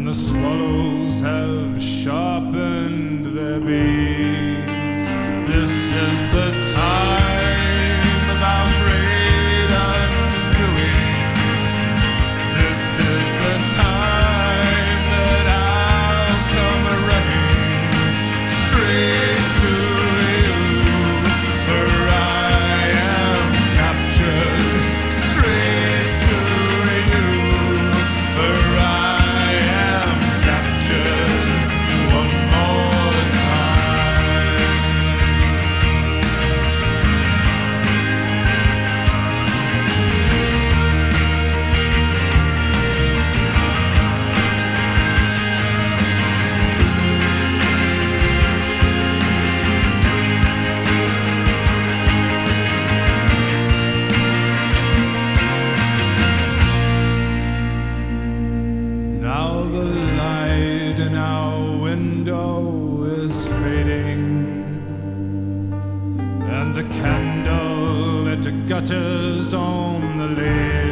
the swallows have sharpened their beaks. This is the time of our great undoing. This is the time that I'll come running straight to you, for I am captured. Straight to you, for I am captured one more time. Now the light in our window is fading, and the candle it gutters on the lake.